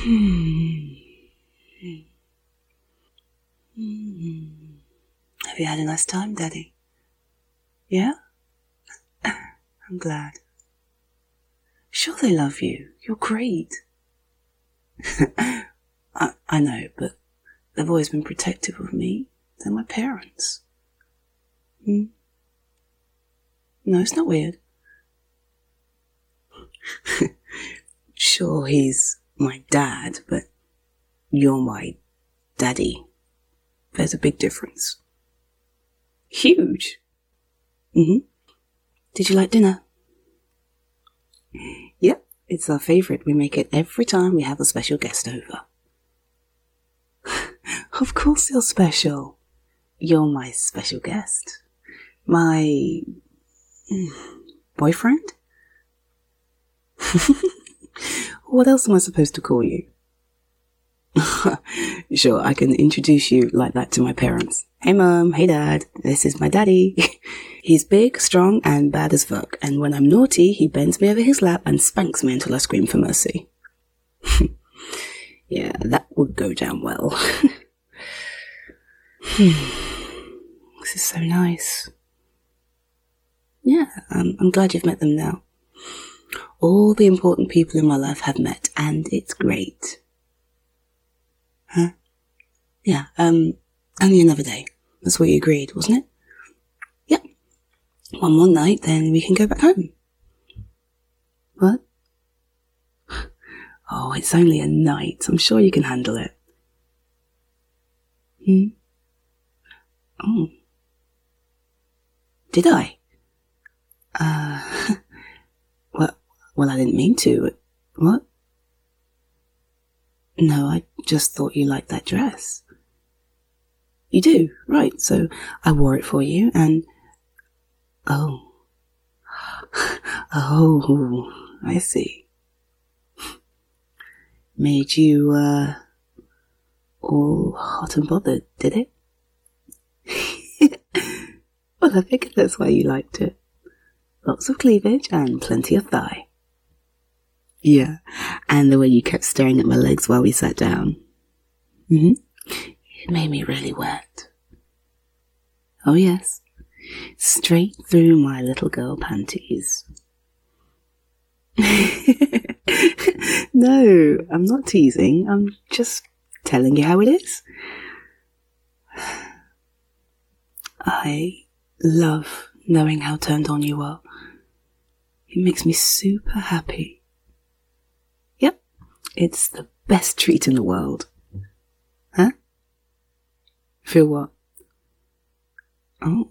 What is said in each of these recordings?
Have you had a nice time, Daddy? Yeah? I'm glad. Sure they love you. You're great. I know, but they've always been protective of me. They're my parents. No, it's not weird. Sure, he's my dad, but you're my daddy. There's a big difference. Huge. Did you like dinner? Yep, it's our favourite. We make it every time we have a special guest over. Of course you're special. You're my special guest. My boyfriend? What else am I supposed to call you? Sure, I can introduce you like that to my parents. Hey Mum, hey Dad, this is my daddy. He's big, strong, and bad as fuck, and when I'm naughty, he bends me over his lap and spanks me until I scream for mercy. Yeah, that would go down well. This is so nice. Yeah, I'm glad you've met them now. All the important people in my life have met, and it's great. Huh? Yeah, only another day. That's what you agreed, wasn't it? Yep. One more night, then we can go back home. What? Oh, it's only a night. I'm sure you can handle it. Oh. Did I? Well, I didn't mean to. What? No, I just thought you liked that dress. You do, right, so I wore it for you and... Oh, I see. Made you, all hot and bothered, did it? Well, I figured that's why you liked it. Lots of cleavage and plenty of thigh. Yeah, and the way you kept staring at my legs while we sat down. It made me really wet. Oh yes, straight through my little girl panties. No, I'm not teasing. I'm just telling you how it is. I love knowing how turned on you are. It makes me super happy. Yep, it's the best treat in the world. Huh? Feel what? Oh.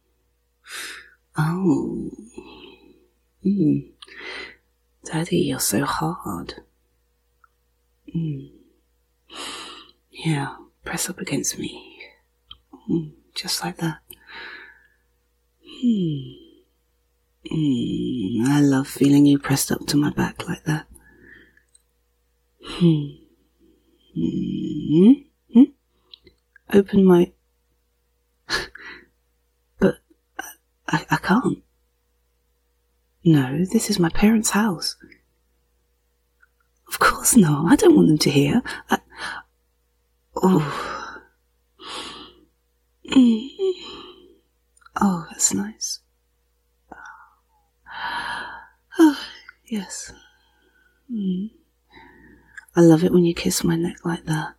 Daddy, you're so hard. Yeah, press up against me. Just like that. I love feeling you pressed up to my back like that. Open my... But I can't. No, this is my parents' house. Of course not. I don't want them to hear. Oh, that's nice. Oh, yes. I love it when you kiss my neck like that.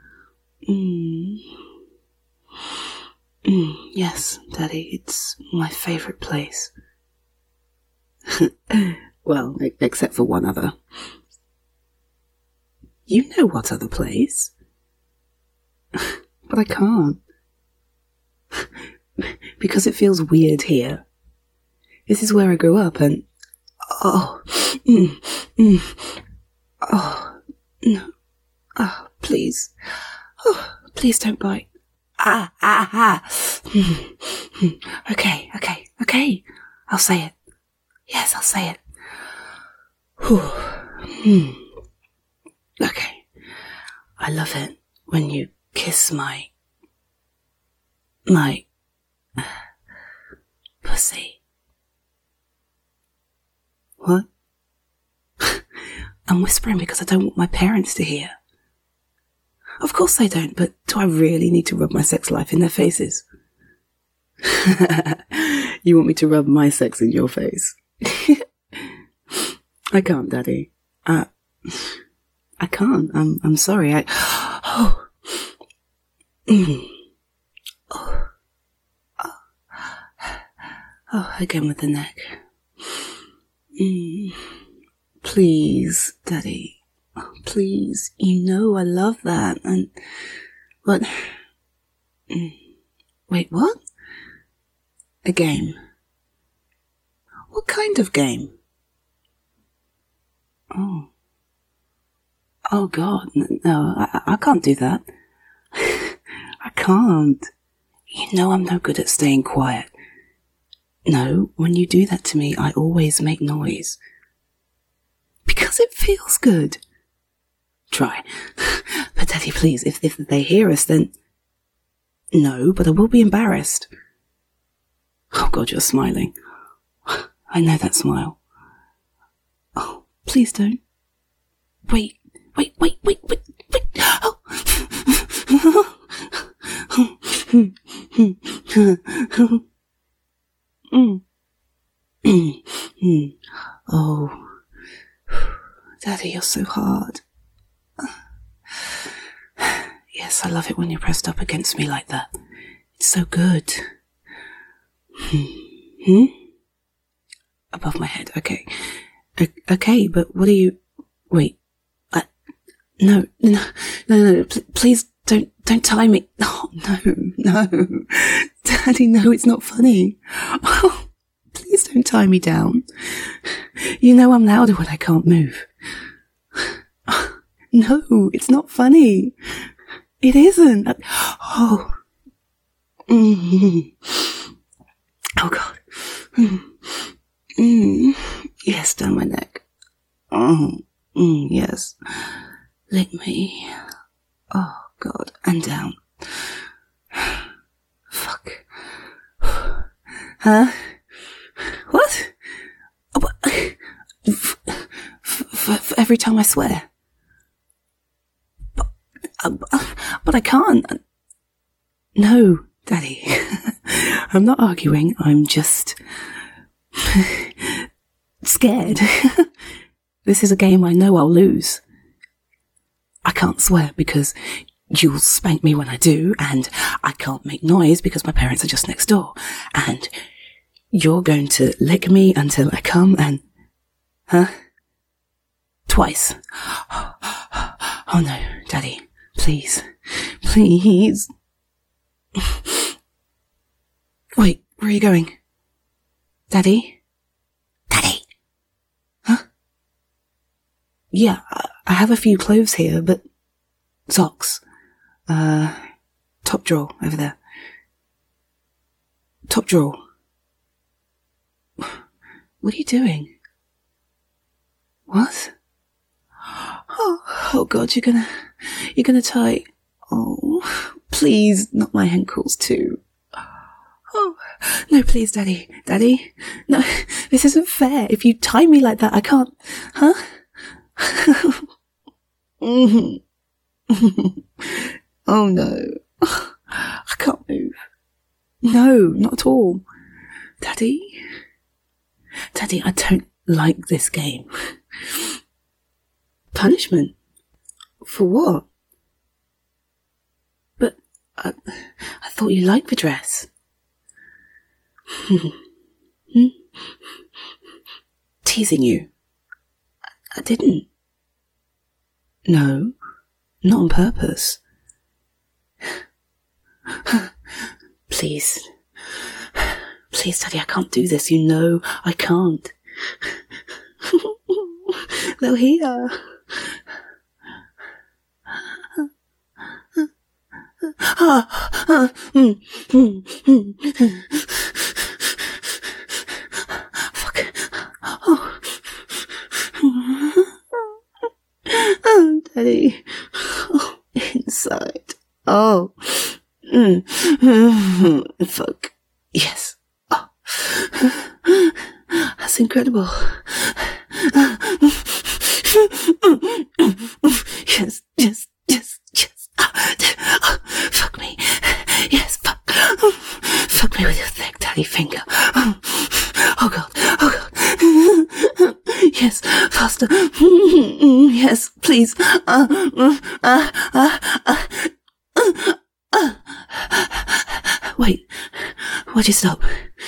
Yes, Daddy, it's my favourite place. Well, except for one other. You know what other place? But I can't. Because it feels weird here. This is where I grew up and... Oh, no. Oh, please. Oh, please don't bite. Okay. I'll say it. Yes, I'll say it. Okay. I love it when you kiss my pussy. What? I'm whispering because I don't want my parents to hear. Of course I don't, but do I really need to rub my sex life in their faces? You want me to rub my sex in your face? I can't, Daddy. I can't. I'm sorry. Again with the neck. Please, Daddy. Oh, please. You know I love that. And what? Wait, what? A game. What kind of game? Oh God, no, I can't do that. I can't. You know I'm no good at staying quiet. No, when you do that to me, I always make noise. Because it feels good. Try. But Daddy, please, if they hear us, then... No, but I will be embarrassed. Oh God, you're smiling. I know that smile. Oh, please don't. Wait. Oh. Oh, Daddy, you're so hard. Yes, I love it when you're pressed up against me like that. It's so good. Above my head, okay. Okay, but what are you... Wait. No, please don't tie me. Oh, no. Daddy, no, it's not funny. Oh, please don't tie me down. You know I'm louder when I can't move. No, it's not funny. It isn't. Oh. Oh, God. Yes, down my neck. Yes. Lick me. Oh, God. And down. Fuck. Huh? What? For every time I swear. But I can't. No, Daddy. I'm not arguing. I'm just... scared. This is a game I know I'll lose. I can't swear because you'll spank me when I do, and I can't make noise because my parents are just next door, and you're going to lick me until I come and... Huh? Twice. Oh no, Daddy. Please. Please. Wait, where are you going? Daddy? Daddy? Huh? Yeah, I have a few clothes here, but... Socks. Top drawer, over there. Top drawer. What are you doing? What? Oh God, you're gonna tie... Oh, please, not my ankles too. Oh, no, please, Daddy. Daddy? No, this isn't fair. If you tie me like that, I can't... Huh? Oh, no. I can't move. No, not at all. Daddy? Daddy, I don't like this game. Punishment? For what? But I thought you liked the dress. Teasing you. I didn't. No, not on purpose. Please. Please, Daddy, I can't do this. You know I can't. They'll hear. Fuck. Oh, Daddy. Oh, inside. Oh. Fuck. Yes. Oh. That's incredible. Yes, yes, yes, yes. Fuck me. Yes, fuck. Fuck me with your thick daddy finger. Oh God, oh God. Yes, faster. Yes, please. Wait, why'd you stop?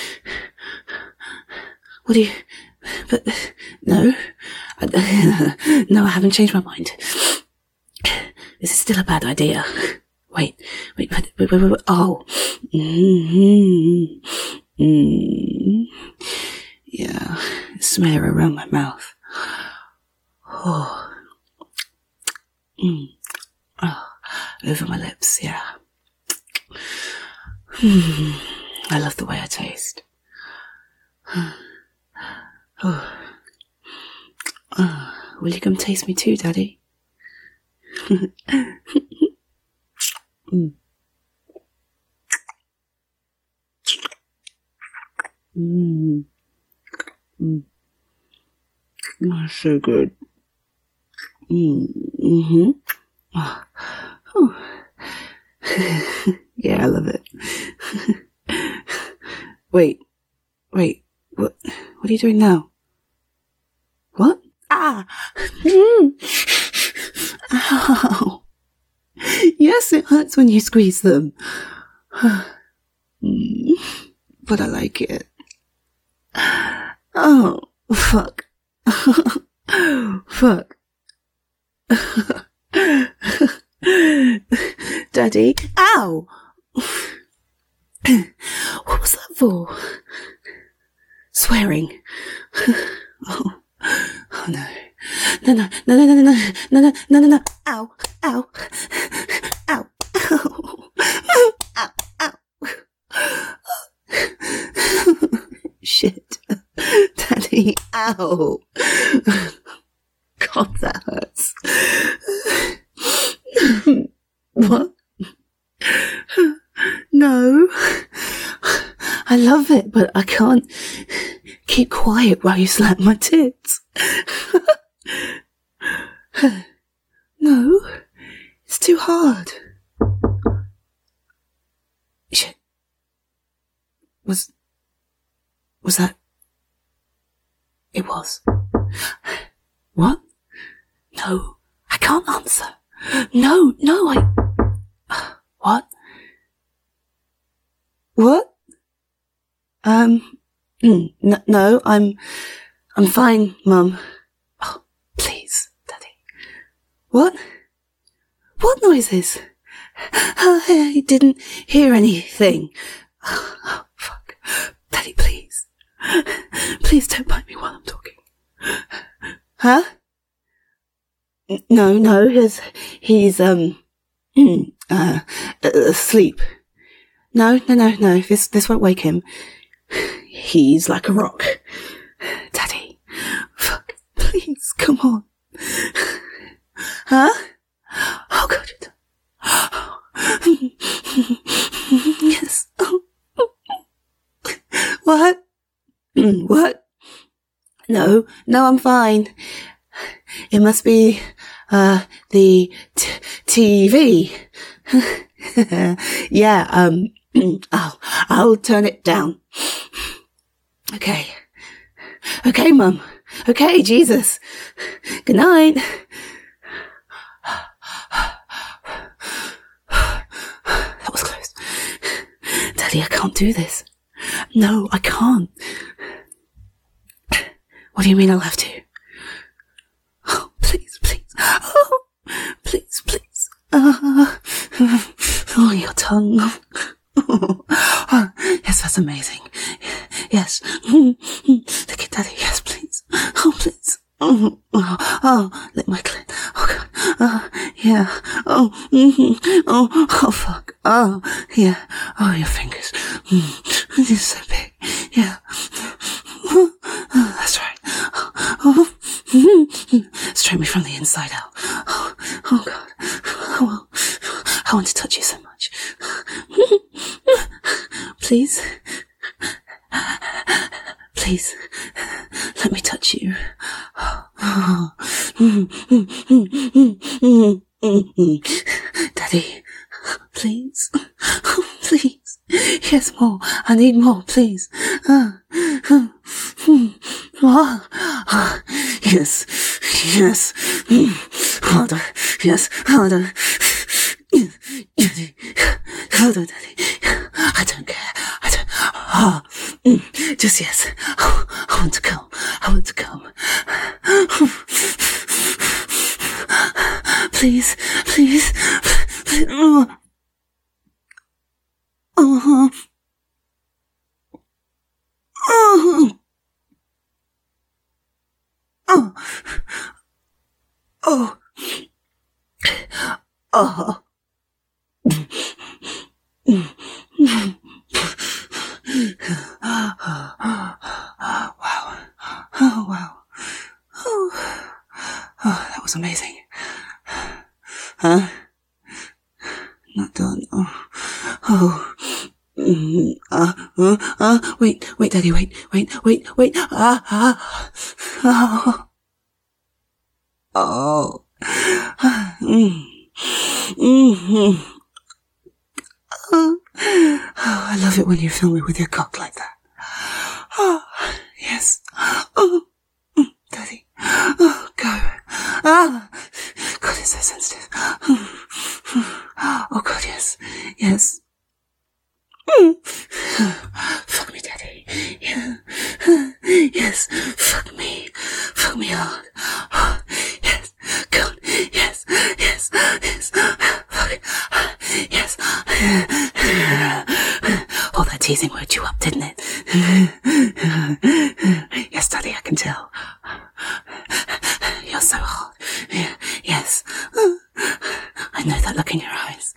What do you... But... No. No, I haven't changed my mind. This is still a bad idea. Wait. Oh. Yeah, smear around my mouth. Oh. Oh. Over my lips, yeah. I love the way I taste. Oh. Will you come taste me too, Daddy? Oh, so good. Oh. Yeah, I love it. Wait, what are you doing now? What? Ah! Ow! Yes, it hurts when you squeeze them. But I like it. Oh, fuck. Fuck. Daddy? Ow! What was that for? Swearing. Oh no. No. Ow. Ow. Ow. Ow. Shit. Daddy, ow. God, that hurts. What? No. I love it, but I can't keep quiet while you slap my tits. No, it's too hard. Shit. Was that? It was. What? No, I can't answer. No, What? What? No, I'm fine, Mum. Oh, please, Daddy. What? What noises? I didn't hear anything. Oh, fuck. Daddy, please. Please don't bite me while I'm talking. Huh? No, he's asleep. No, this won't wake him. He's like a rock. Daddy, fuck, please, come on. Huh? Oh God, yes. What? What? No, I'm fine. It must be, the TV. Yeah, I'll turn it down. Okay, Mum. Okay, Jesus. Good night. That was close. Daddy, I can't do this. No, I can't. What do you mean I'll have to? Oh, please. Oh, please. Oh, your tongue. Oh, yes, that's amazing. Yes. Look at Daddy. Yes, please. Oh, please. Oh, lick my clit. Oh, God. Oh, yeah. Oh, oh, fuck. Oh, yeah. Oh, your fingers. You're so big. Yeah. Oh, that's right. Oh, stroke me from the inside out. Oh, God. Oh, I want to touch you so much. Please, let me touch you. Daddy, please, please. Yes, more. I need more, please. Yes, yes. Harder, yes, harder. Harder, Daddy. I don't care. Just yes. I want to come. I want to come. Please, please, please. Oh, oh, oh, oh, oh. Wow. Oh, wow. Oh, that was amazing. Huh? Not done. Oh. Wait, Daddy, wait. Oh. Oh, I love it when you film me with your cock like that. Oh, yes. Oh, Daddy. Oh, go. Ah, God, it's so sensitive. Oh, God, yes. Yes. Fuck me, Daddy. Yeah. Yes. Fuck me. Fuck me hard. Oh, yes. God. Yes. Yes. Yes. Fuck. Yes. All that teasing woke you up, didn't it? Yes, Daddy, I can tell. You're so hot. Yes. I know that look in your eyes.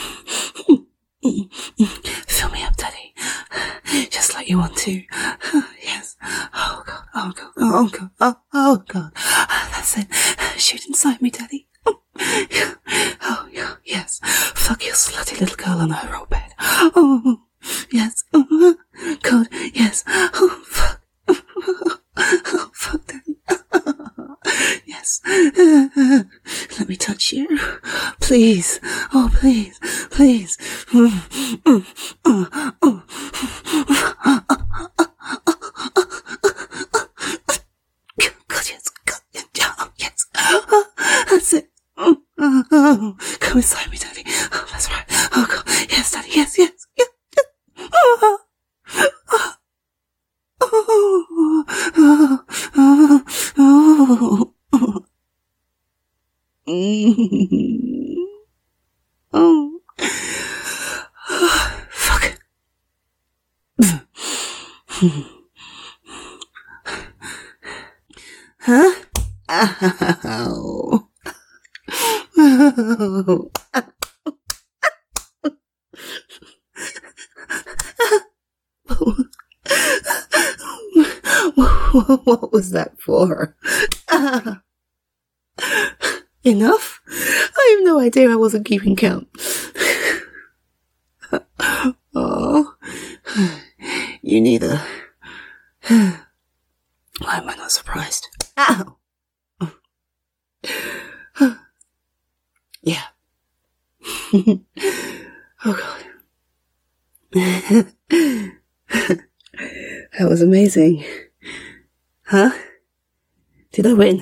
Fill me up, Daddy. Just like you want to. Yes. Oh, God. Oh, God. Oh, God. Oh, God. That's it. Shoot inside me, Daddy. Oh, yes. Fuck your slutty little girl on her old bed. Oh, yes. God, yes. Oh, fuck. Oh, fuck, Daddy. Yes. Let me touch you. Please. Oh, please. Please. God, yes. God, yes. That's it. Come inside me, Daddy. Oh, that's right. Oh, God. Yes, Daddy. Yes. Oh. Fuck. Huh? Ow. What was that for? Enough? I have no idea. I wasn't keeping count. Oh, you neither. Why am I not surprised? Ow! Yeah. Oh, God. That was amazing. Huh? Did I win?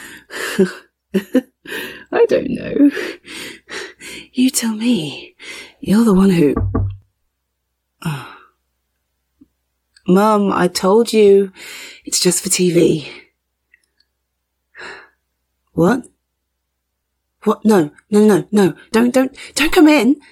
I don't know. You tell me. You're the one who... Oh. Mum, I told you. It's just for TV. What? What? No. Don't come in.